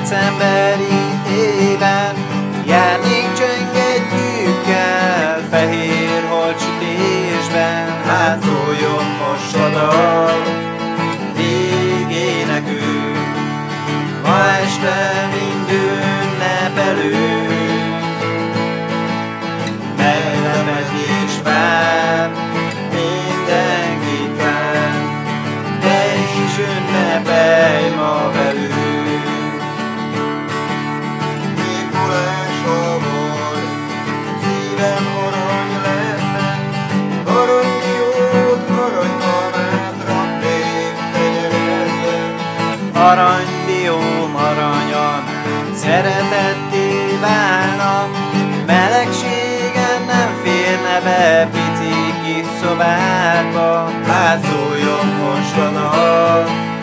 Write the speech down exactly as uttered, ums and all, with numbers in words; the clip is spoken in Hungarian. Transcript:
decemberi éven járnék csengedjükkel, fehér holtsütésben. Hát szóljon most a dal, rég énekünk, ma este mind ünnepelünk. Meglepetés vár mindenkit ránk, te is ünnepelj ma velünk. Mikulásra vagy, szívem arany lettem, aranydiót, aranykamát raknék tenyerezben. Aranydióm, aranyam, szeretetté válna, melegségen nem férne be pici kis szobádba. Hát szóljon most a dal,